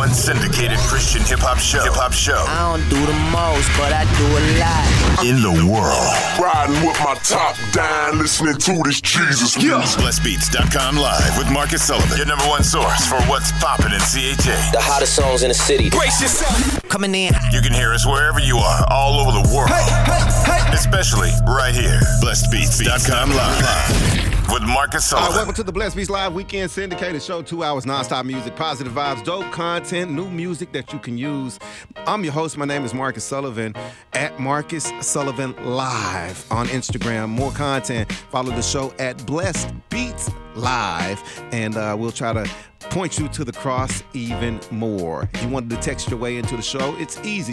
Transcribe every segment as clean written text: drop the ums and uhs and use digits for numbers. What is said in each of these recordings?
#1 syndicated Christian hip-hop show. I don't do the most, but I do a lot. In the world. Riding with my top down, listening to this Jesus music. BlessBeats.com live with Marcus Sullivan. Your #1 source for what's poppin' in CHA. The hottest songs in the city. Brace yourself. Coming in. You can hear us wherever you are, all over the world. Hey. Especially right here. BlessBeats.com live. With Marcus Sullivan. All right, welcome to the Blessed Beats Live Weekend Syndicated Show. 2 hours nonstop music, positive vibes, dope content, new music that you can use. I'm your host. My name is Marcus Sullivan at Marcus Sullivan Live on Instagram. More content. Follow the show at Blessed Beats Live, and we'll try to point you to the cross even more. If you wanted to text your way into the show, it's easy.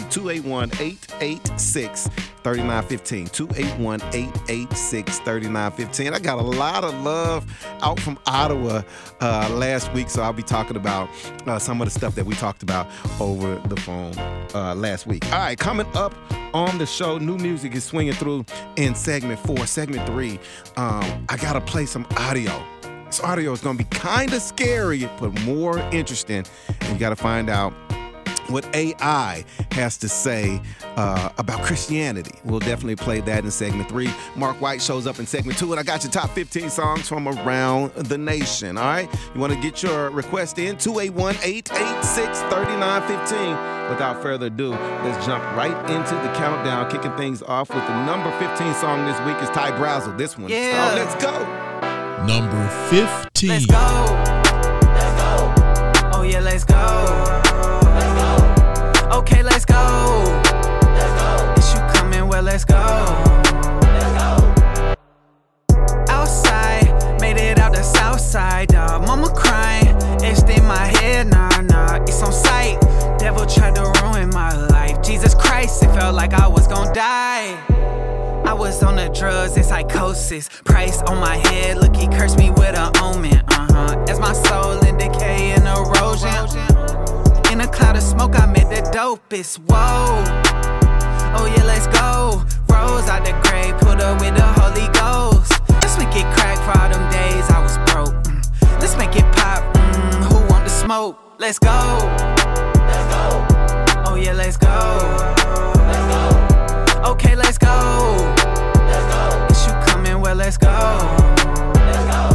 281-886-3915. 281-886-3915. I got a lot of love out from Ottawa last week, so I'll be talking about some of the stuff that we talked about over the phone last week. All right, coming up on the show, new music is swinging through in segment 4. Segment 3, I got to play some audio. This audio is going to be kind of scary, but more interesting. And you got to find out what AI has to say about Christianity. We'll definitely play that in segment 3. Mark White shows up in segment 2, and I got your top 15 songs from around the nation. All right? You want to get your request in? 281-886-3915. Without further ado, let's jump right into the countdown, kicking things off with the number 15 song this week is Ty Brazzle. This one. Yeah. Let's go. Number 15. Let's go. Let's go. Oh yeah, let's go. Let's go. Okay, let's go. Let's go. Is you coming? Well, let's go. Let's go. Outside, made it out the south side. Mama crying, itched in my head. Nah, it's on sight. Devil tried to ruin my life. Jesus Christ, it felt like I was gonna die. I was on the drugs and psychosis. Price on my head, look, he cursed me with an omen. As my soul in decay and erosion. In a cloud of smoke, I met the dopest. Whoa. Oh yeah, let's go. Rose out the grave, put up with the Holy Ghost. Let's make it crack for all them days I was broke. Let's make it pop. Who want the smoke? Let's go. Let's go. Oh yeah, let's go. Let's go. Okay, let's go. Let's go. Is you coming? Well, let's go. Let's go.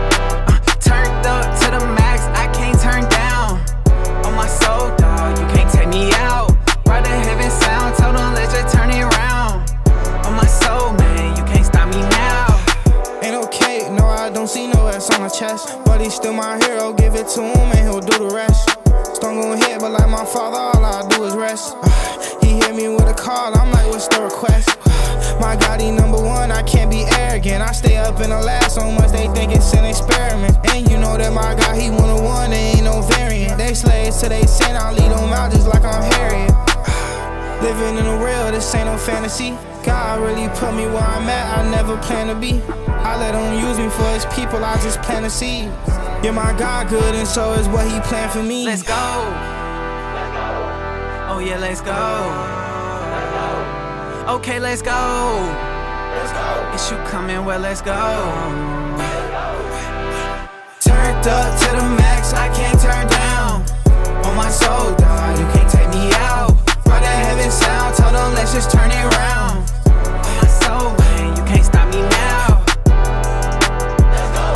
Turned up to the max, I can't turn down. On my soul, dog, you can't take me out. Right to heaven sound, told them let's just turn it around. On my soul, man, you can't stop me now. Ain't okay, no, I don't see no S on my chest. But he's still my hero, give it to him and he'll do the rest. Stung gon' hit, but like my father, all I do is rest. He hit me with a call, I'm like, what's the request? My God, he #1, I can't be arrogant. I stay up in the last so much, they think it's an experiment. And you know that my God, he 101, there ain't no variant. They slaves till they sin, I lead them out just like I'm Harriet. Living in the real, this ain't no fantasy. God really put me where I'm at, I never plan to be. I let him use me for his people, I just plant a seed. Yeah, my God good, and so is what he planned for me. Let's go. Let's go. Oh yeah, let's go. Let's go. Okay, let's go. Let's go. Is you coming? Well, let's go. Let's go. Turned up to the max, I can't turn down. On my soul, dog, you can't take me out. Right to heaven sound, told them let's just turn it around. On my soul, man, you can't stop me now. Let's go.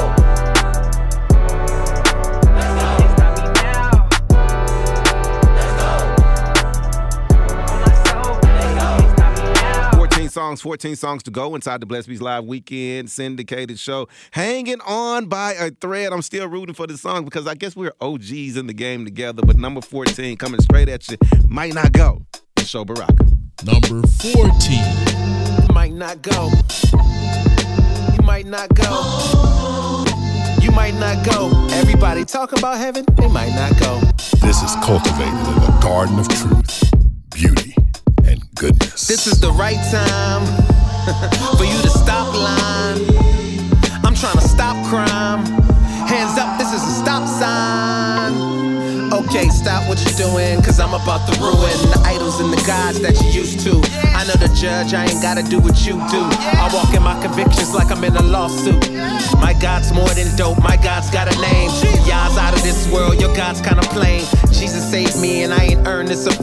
Let's go. You can't stop me now. Let's go. On my soul, man, you can't stop me now. 14 songs to go inside the Blessed Beats Live Weekend Syndicated Show. Hanging on by a thread. I'm still rooting for this song because I guess we're OGs in the game together. But number 14 coming straight at you. Might Not Go. Show Baraka. Number 14. Might not go. You might not go. You might not go. Everybody talk about heaven, they might not go. This is cultivated in a garden of truth, beauty, and goodness. This is the right time for you to stop lying. I'm trying to stop crime. Hands up, this is a stop sign. Okay, stop what you're doing, cause I'm about to ruin the idols and the gods that you used to. I know the judge, I ain't gotta do what you do. I walk in my convictions like I'm in a lawsuit. My God's more than dope, my God's got a name. Y'all's out of this world, your God's kinda plain. Jesus saved me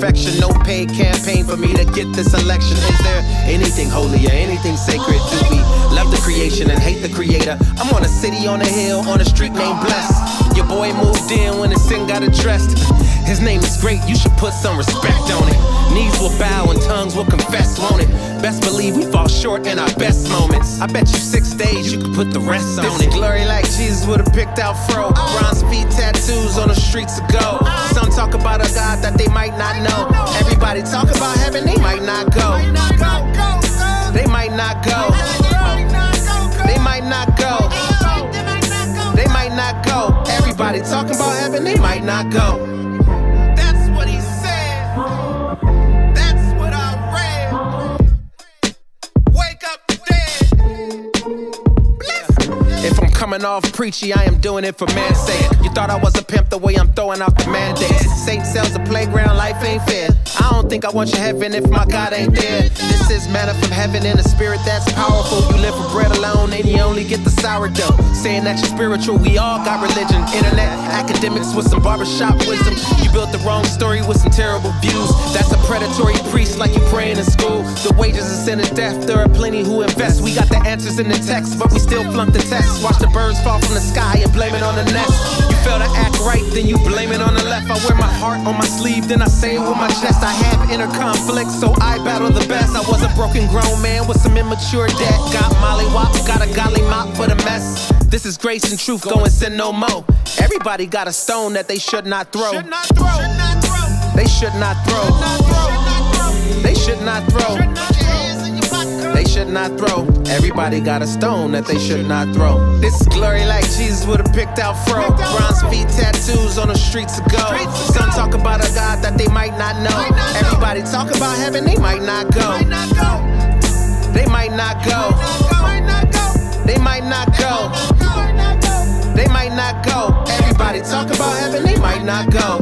perfection. No paid campaign for me to get this election. Is there anything holy or anything sacred? Do we love the creation and hate the creator? I'm on a city on a hill, on a street named Blessed. Your boy moved in when his sin got addressed. His name is great, you should put some respect on it. Knees will bow and tongues will confess, won't it? Best believe we fall short in our best moments. I bet you 6 days you could put the rest on it. Glory like Jesus would've picked out fro. Bronze feet tattoos on the streets of gold. Some talk about a God that they might not know. Everybody talk about heaven, they might not go. They might not go. They might not go. They might not go. Everybody talking about heaven, they might not go. That's what he said. That's what I read. Wake up the dead. If I'm coming off preachy, I am doing it for man's sake. You thought I was a pimp the way I'm throwing out the mandates. Satan sells a playground, life ain't fair. I don't think I want your heaven if my God ain't there. This is manna from heaven in a spirit that's powerful. You live for bread alone and you only get the sourdough. Saying that you're spiritual, we all got religion. Internet academics with some barbershop wisdom. You built the wrong story with some terrible views. That's a predatory priest like you praying in school. The wages of sin is death, there are plenty who invest. We got the answers in the text, but we still flunk the test. Watch the birds fall from the sky and blame it on the nest. You fail to act right, then you blame it on the left. I wear my heart on my sleeve, then I say it with my chest. I have inner conflicts, so I battle the best. I was a broken grown man with some immature debt. Got mollywops, got a golly mop for the mess. This is grace and truth, go and sin no more. Everybody got a stone that they should not throw. They should not throw. They should not throw. They should not throw. Everybody got a stone that they should not throw. This is glory like Jesus would've picked out fro. Bronze feet tattoos on the streets of gold. Some talk about a God that they might not know. Everybody talk about heaven, they might not go. They might not go. They might not go. They might not go. Everybody talk about heaven, they might not go.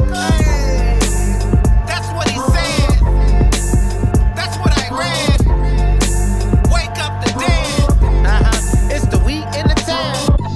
That's what he said. That's what I read. Wake up the dead. It's the week in the town.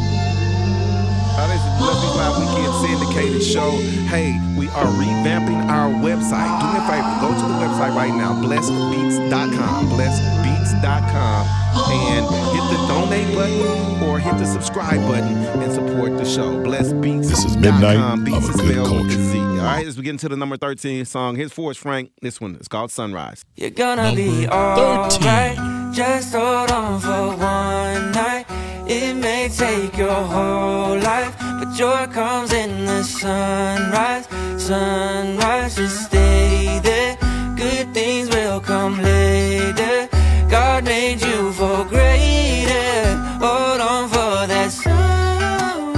This is Blessed Beats Live Weekend syndicated show. Hey, we are revamping our website. Do me a favor, go to the website right now, blessedbeats.com, blessedbeats.com, and hit the donate button or hit the subscribe button and support the show. Blessedbeats.com. This is Midnight Beats of a Good Culture. All right, as we get into the number 13 song, here's Forrest Frank. This one is called Sunrise. You're gonna Number be 13. alright. Just hold on for one night. It may take your whole life, but joy comes in the sunrise. Sunrise, just stay there. Good things will come later. God made you for greater. Hold on for that sunrise.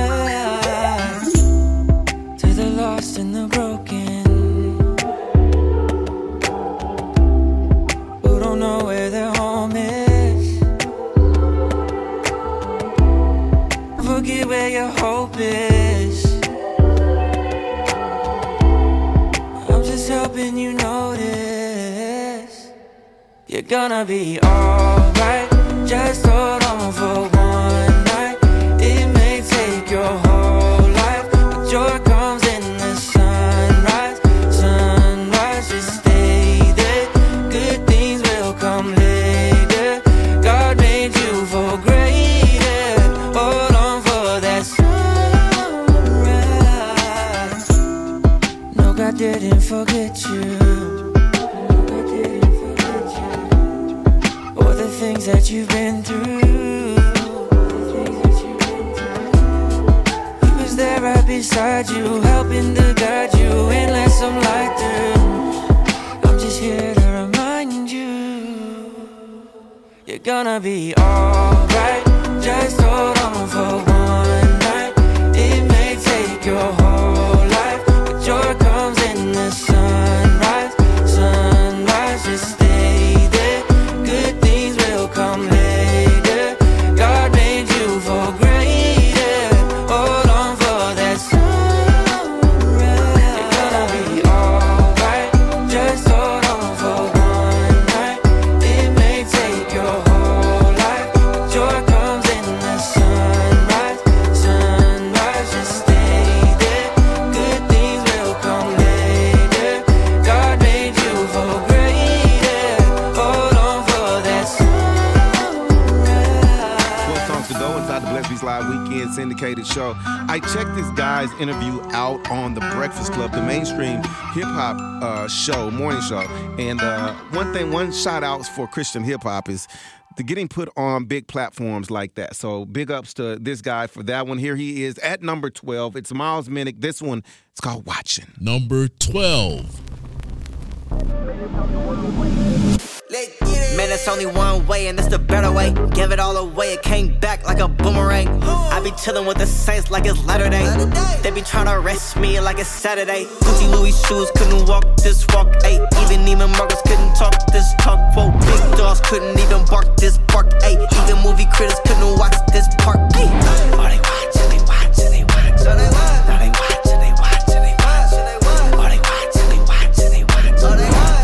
To the lost and the broken, who don't know where their home is. Forget where your hope is. I'm just helping you notice. You're gonna be alright. Just hold on for one night. It may take your whole life, but joy comes in the sunrise. Sunrise, just stay there. Good things will come later. God made you for greater. Hold on for that sunrise. No, God didn't forget you. Things that you've been through. He was there right beside you, helping to guide you and let some light through. I'm just here to remind you, you're gonna be alright. Just hold on for one night. It may take your whole life, but joy comes in the sunrise. Sunrise, just stay there. Good things will come later. God made you for greater. Hold on for that sunrise. You're gonna be alright. Just hold on for one night. It may take your whole life, but joy comes in the sunrise. Syndicated Show. I checked this guy's interview out on The Breakfast Club, the mainstream hip-hop show, morning show. And one shout out for Christian hip-hop is the getting put on big platforms like that. So big ups to this guy for that one. Here he is at number 12. It's Miles Minnick. This one, it's called Watching. Number 12. Man, it's only one way, and that's the better way. Give it all away, it came back like a boomerang. I be chillin' with the Saints like it's Latter Day. They be tryna arrest me like it's Saturday. Gucci Louis shoes couldn't walk this walk. Ayy, even Neiman Marcus couldn't talk this talk. Whoa, big dogs couldn't even bark this bark. Ayy, even movie critics couldn't watch this park. Ayy, oh, they watchin', they watchin', they watchin'. So they watch. Now they watchin', they watchin', they watchin'. They watch. Oh, they watchin', they watchin', they watchin'. So they watch.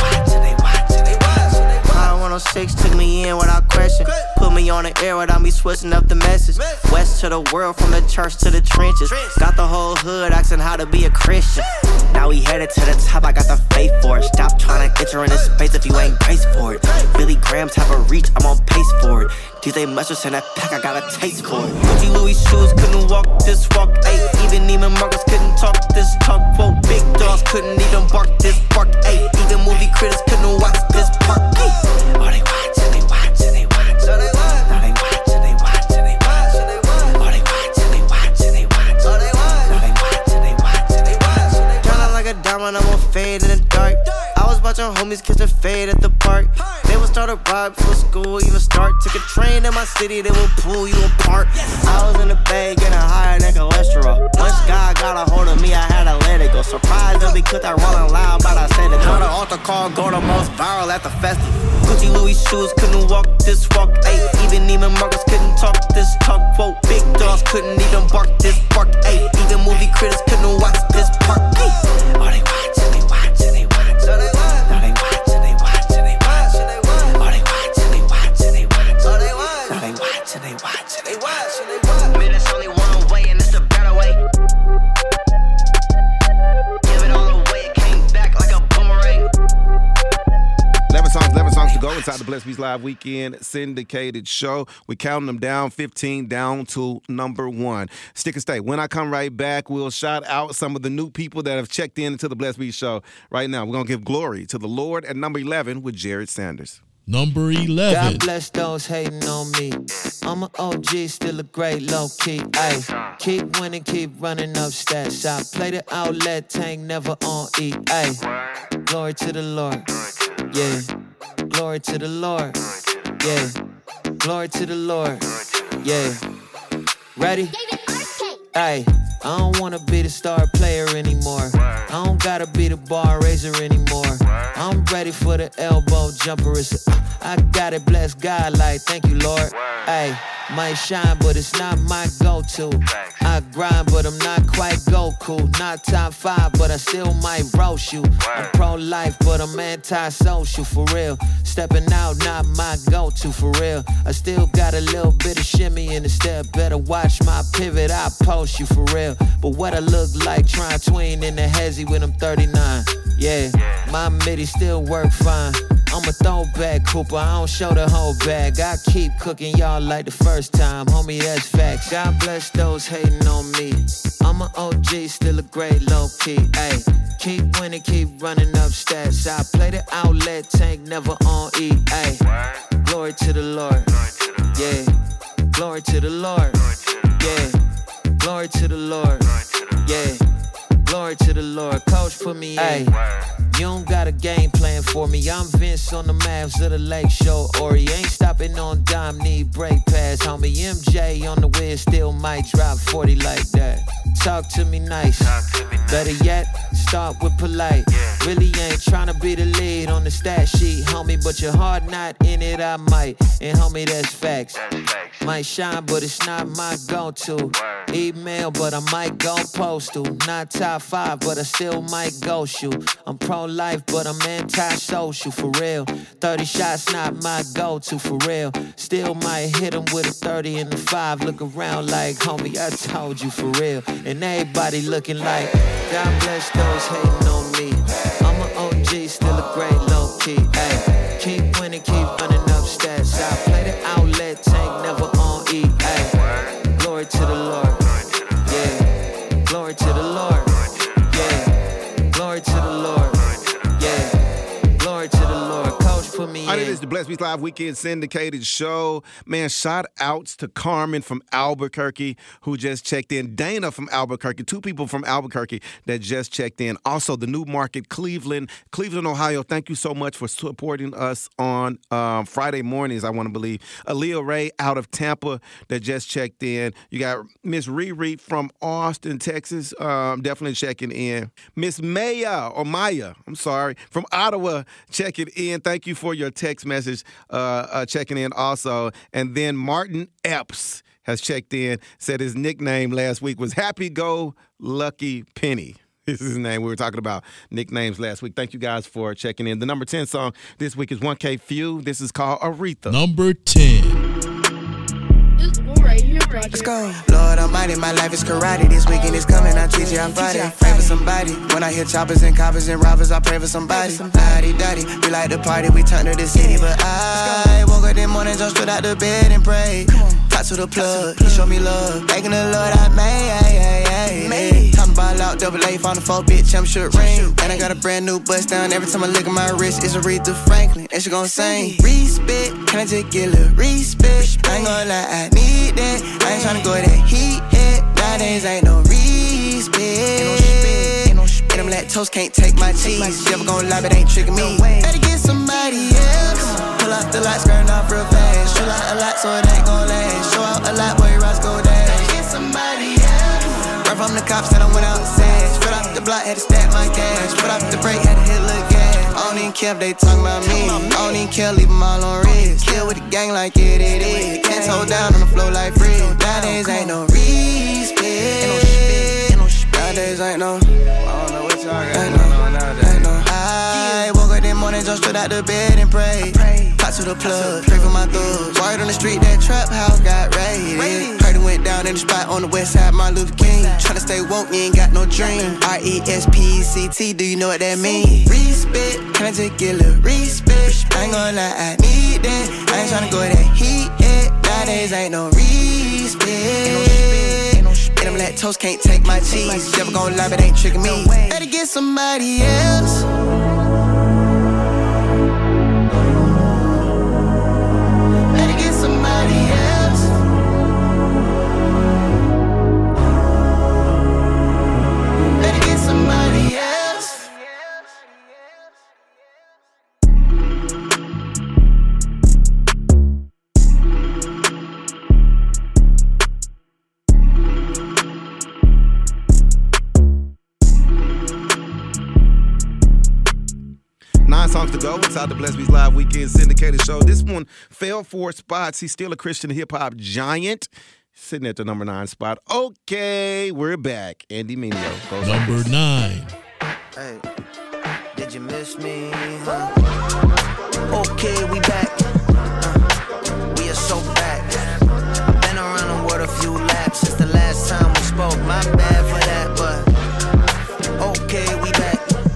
106 took me in without question. Put me on the air without me switching up the message. West to the world, from the church to the trenches. Got the whole hood asking how to be a Christian. Now we headed to the top, I got the faith for it. Stop trying to enter into space if you ain't braced for it. Billy Graham type of reach, I'm on pace for it. DJ Mustard in that pack, I got a taste for it. Gucci Louis shoes couldn't walk this walk. Ayy, even Neiman Marcus couldn't talk this talk. Whoa, big dogs couldn't even bark this bark. Ayy, even movie critics couldn't watch this park. Ayy, oh, they watchin', they watchin', they watchin'. So they watch. Now they watchin', they watchin', they watchin'. So they watch. Oh, they watchin', they watchin', they watchin'. So they watch. Now they watchin', they watchin', they watchin'. Shining like a diamond, I'm gon' fade in the dark. I was watching homies catch a fade at the park. They would start a ride before school even start. Took a train in my city, they would pull you apart. I was in the bay getting higher than cholesterol. Once God got a hold of me, I had to let it go. Surprised that we cut that rolling loud, but I said it. Now the altar call go the most viral at the festival. Gucci Louis shoes couldn't walk this walk. Ayy, even Neiman Marcus couldn't talk this talk. Whoa, big dogs couldn't even bark this bark. Ayy, even movie critics couldn't watch this park. Ayy, oh, they watchin', they watchin', they watchin'. So they watch. Now they watchin', they watchin', they watchin'. They watch. Oh, they watchin', they watchin', they watchin'. So they watch. Now they watchin', they watchin', they watchin', they watch. Man, it's only one way, and it's the better way. Give it all away, it came back like a boomerang. 11 songs to go inside the Blessed Beats Live Weekend Syndicated Show. We're counting them down, 15 down to number 1. Stick and stay. When I come right back, we'll shout out some of the new people that have checked into the Blessed Beats Show. Right now, we're going to give glory to the Lord at number 11 with Jared Sanders. Number 11. God bless those hating on me. I'm an OG, still a great low-key. Ayy, keep winning, keep running up stats. I play the outlet, tank never on E. Ayy, glory to the Lord. Yeah, glory to the Lord. Yeah, glory to the Lord. Yeah, ready? Ayy, I don't wanna be the star player anymore. I don't gotta be the bar raiser anymore. I'm ready for the elbow jumper. I got it, bless God, like thank you, Lord. Ayy, might shine, but it's not my go-to. I grind, but I'm not quite Goku. Not top 5, but I still might roast you. I'm pro-life, but I'm anti-social, for real. Stepping out, not my go-to, for real. I still got a little bit of shimmy in the step. Better watch my pivot, I post you, for real. But what I look like, trying tween in the hezzy when I'm 39. Yeah, my midi still work fine. I'm a throwback Cooper, I don't show the whole bag. I keep cooking y'all like the first time, homie, that's facts. God bless those hating on me. I'm an OG, still a great low-key. Ayy, keep winning, keep running up stats. I play the outlet, tank never on E. Ayy, glory to the Lord. Yeah, glory to the Lord. Yeah, glory to the Lord. Yeah, glory to the Lord. Coach put me in. You don't got a game plan for me. I'm Vince on the Mavs of the Lake Show. Ori ain't stopping on dime, need break pass. Homie MJ on the wheel, still might drop 40 like that. Talk to me nice. Better yet, start with polite. Really ain't tryna be the lead on the stat sheet, homie, but your heart not in it, I might. And homie, that's facts. Might shine, but it's not my go-to. Email, but I might go postal. Not top 5, but I still might go shoot. I'm pro-life, but I'm anti-social, for real. 30 shots, not my go-to, for real. Still might hit him with a 30 and a 5. Look around like, homie, I told you, for real. And everybody looking like, God bless those hating on me. I'm an OG, still a great low-key. Ay, keep winning, keep running up stats. I play the outlet, tank never on E. Ay, glory to the Lord. Glory to the Lord. Yeah. Glory to the Lord. Yeah. Glory to the Lord. Coach, put me in. It is the Blessed Beats Live Weekend Syndicated Show. Man, shout outs to Carmen from Albuquerque who just checked in. Dana from Albuquerque. 2 people from Albuquerque that just checked in. Also, the New Market, Cleveland, Ohio. Thank you so much for supporting us on Friday mornings, I want to believe. Aaliyah Ray out of Tampa that just checked in. You got Miss Riri from Austin, Texas, definitely checking in. Miss Maya from Ottawa checking in. Thank you for your text message checking in also. And then Martin Epps has checked in, said his nickname last week was Happy Go Lucky Penny. This is his name. We were talking about nicknames last week. Thank you guys for checking in. The number 10 song this week is 1K Few. This is called Aretha. Number 10. Let's go. Lord Almighty, my life is karate. This weekend is coming, I teach you how Friday. Pray for somebody. When I hear choppers and coppers and robbers, I pray for somebody. Daddy, we like to party, we turn to the city. But I woke up this morning, jumped straight out the bed and prayed. Talk to the plug, he show me love. Thanking the Lord I made. Talking about out, double A, found a 4, bitch, I'm should ring. And I got a brand new bust down. Every time I look at my wrist, it's Aretha Franklin. And she gon' sing. Respect, can I just get a little respect? I ain't gon' lie, I need that. I ain't tryna go that heat head. Nowadays ain't no respect. And them lactose can't take my cheese. Never gon' lie, but ain't tricking me. Better get somebody else. Pull off the lights, skirting off real fast. Show out a lot, so it ain't gon' last. Show out a lot, boy, Roscoe dash. Better get somebody else. Run from the cops, and I went out and said. Straight off the block, had to stack my cash. Put off the brake, had to hit little gas. I don't even care if they talking about me. I don't even care, leave them all on risk. Kill with the gang like it is. Can't hold down on the floor like free. Nowadays ain't no respect. Nowadays ain't no. I don't know what y'all got going on nowadays. I woke up this morning, jumped straight out the bed and prayed. Talk to the plug, pray for my thugs. Word on the street, that trap house got raided. Heard it went down in the spot on the west side, Martin Luther King. Tryna stay woke, you ain't got no dream. R-E-S-P-E-C-T, do you know what that mean? Respect, can I just get a little respect? I ain't gon' lie, I need that. I ain't tryna go that heat yet. Nowadays ain't no respect. And them lactose can't take my cheese. Never gon' lie, but ain't tricking me. Better get somebody else. Better get somebody else. Better get somebody else. 9 songs to go inside the Blessed Beats Live Weekend Syndicated Show. This one fell 4 spots. He's still a Christian hip-hop giant. Sitting at the number 9 spot. Okay, we're back. Andy Mineo goes number 9. Hey, did you miss me? Huh? Okay, we back. We are so back. I've been around the world a few laps since the last time we spoke. My bad for that, but okay, we back.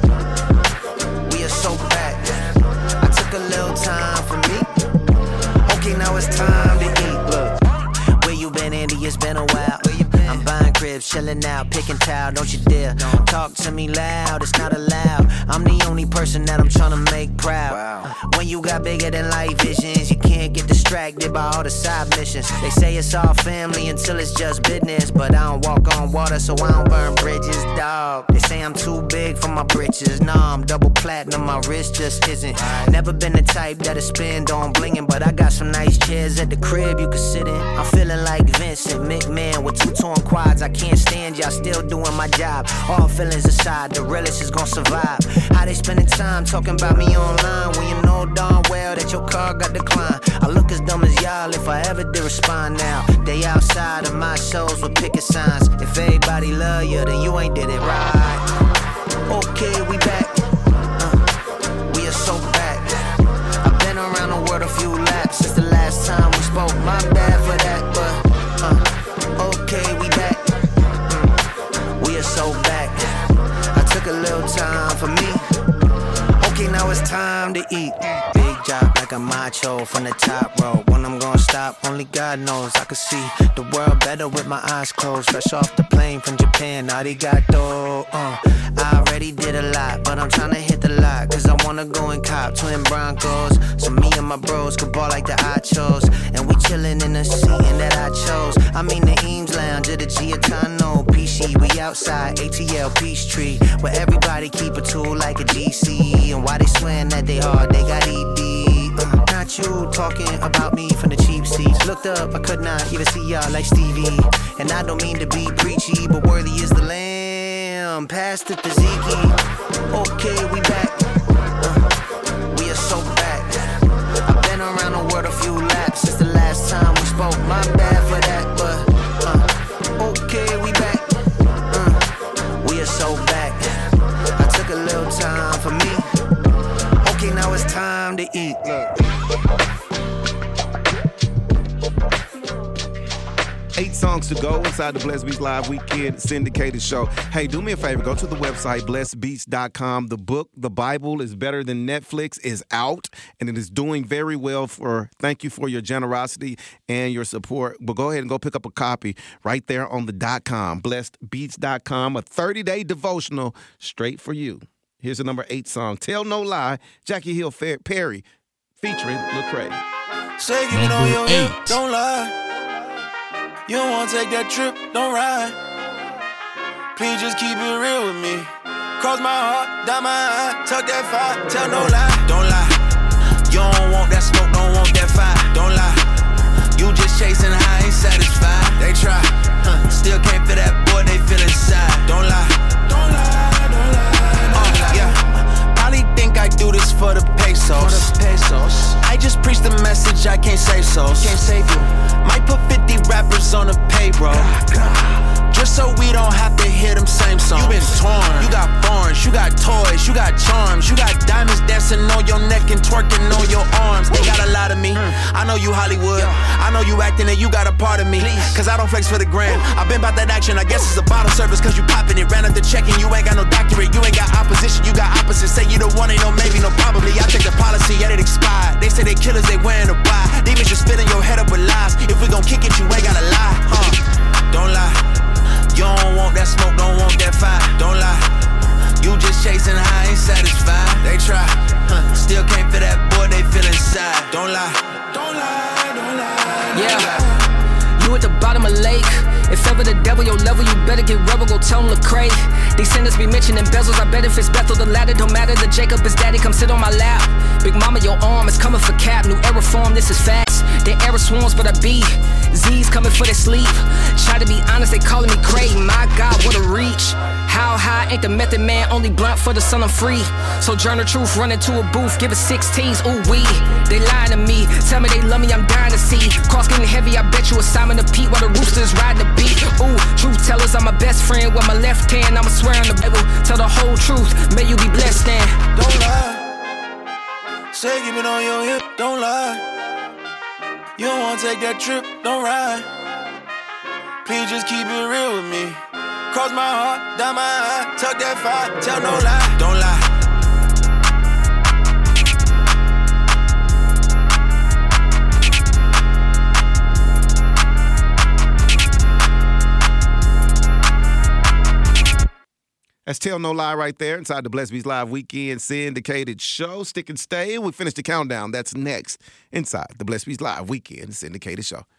We are so back. I took a little time for me. Okay, now it's time to eat. Look, where you been, Andy? It's been a while. I'm buying cribs, chilling out, picking towel, don't you dare talk to me loud, it's not allowed. I'm the only person that I'm trying to make proud. When you got bigger than life visions, you can't get distracted by all the side missions. They say it's all family until it's just business, but I don't walk on water, so I don't burn bridges, dog. They say I'm too big for my britches. Nah, I'm double platinum, my wrist just isn't. Never been the type that'll spend on blinging, but I got some nice chairs at the crib you can sit in. I'm feeling like Vincent McMahon with 2 torn quads. I can't stand y'all still doing my job. All feelings aside, the realest is gonna survive. How they spending time talking about me online when you know darn well that your car got declined. I look as dumb as y'all if I ever did respond now. They outside of my shows with picket signs. If everybody love you, then you ain't did it right. Okay, we back. We are so back. I've been around the world a few laps since the last time we spoke. My bad for that, but okay, we back. We are so back. I took a little time for me. Okay, now it's time to eat. Big job like a macho from the top rope. When I'm gonna stop, only God knows. I can see the world better with my eyes closed. Fresh off the plane from Japan, arigato. I already did a lot, but I'm tryna hit the lot. Cause I wanna go and cop twin Broncos. So me and my bros could ball like the Achos. And we chillin' in the scene that I chose. I mean the Eames Lounge at the Giatano. PC, we outside ATL Peachtree, where everybody keep a tool like a GC. And why they swearing that they hard, they got ED. Not you talking about me from the cheap seats. Looked up, I could not even see y'all like Stevie. And I don't mean to be preachy, but worthy is the lamb. Pass the Tzatziki. Okay, we back. We are so back. I've been around the world a few laps since the last time we spoke. My bad for that, but okay, we back. We are so back. I took a little time for me. Okay, now it's time to eat. Look. 8 songs to go inside the Blessed Beats Live Weekend syndicated show. Hey, do me a favor. Go to the website, blessedbeats.com. The book, The Bible is Better Than Netflix, is out, and it is doing very well. Thank you for your generosity and your support. But go ahead and go pick up a copy right there on the .com, blessedbeats.com, a 30-day devotional straight for you. Here's the number 8 song, Tell No Lie, Jackie Hill Perry, featuring Lecrae. Say, give it on your hip, don't lie. You don't wanna take that trip, don't ride. Please just keep it real with me. Cross my heart, dot my eye, tuck that fire, tell no lie, don't lie. You don't want that smoke, don't want that fire, don't lie. You just chasing high, ain't satisfied. They try, still can't feel that boy, they feel inside. Don't lie, don't lie, don't lie. Yeah, probably think I do this for the pesos. I just preach the message, I can't save souls. Can't save you. Might put 50 rappers on the payroll. Just so we don't have to hear them same songs. You been torn, you got thorns, you got toys, you got charms, you got diamonds dancing on your neck and twerking on your arms. They got a lot of me, I know you Hollywood, I know you acting and you got a part of me. Cause I don't flex for the gram, I've been about that action, I guess it's a bottle service. Cause you popping it, ran up the check and you ain't got no doctorate. You ain't got opposition, you got opposite. Say you the one, ain't no maybe, no probably. I check the policy, yet it expired. They say they killers, they wearing a why. Demons just filling your head up with lies. If we gon' kick it, you ain't gotta lie, don't lie. You don't want that smoke, don't want that fire, don't lie. You just chasing high, ain't satisfied. They try, still can't feel that boy, they feel inside. Don't lie, don't lie, don't lie. Yeah, you at the bottom of the lake. If ever the devil your level, you better get rubber, go tell him Lecrae. These sinners be mentioning bezels, I bet if it's Bethel the ladder, don't matter, the Jacob is daddy, come sit on my lap. Big mama, your arm is coming for cap, new era form, this is fast. They era swarms, but I be Z's coming for their sleep. Try to be honest, they calling me Craig, my God, what a reach. How high ain't the method man, only blunt for the son, I'm free. Sojourner Truth, run into a booth, give it 16s, ooh wee. They lying to me, tell me they love me, I'm dying to see. Cross getting heavy, I bet you a Simon the Pete while the roosters riding the beat. Ooh, truth tellers, I'm my best friend with my left hand, I'ma swear on the Bible, tell the whole truth, may you be blessed then. Don't lie, say give it on your hip, don't lie. You don't wanna take that trip, don't ride. Please just keep it real with me. Cross my heart, down my eye, tuck that fire, tell no lie, don't lie. That's Tell No Lie right there inside the Blessed Beats Live Weekend syndicated show. Stick and stay. We finish the countdown. That's next inside the Blessed Beats Live Weekend syndicated show.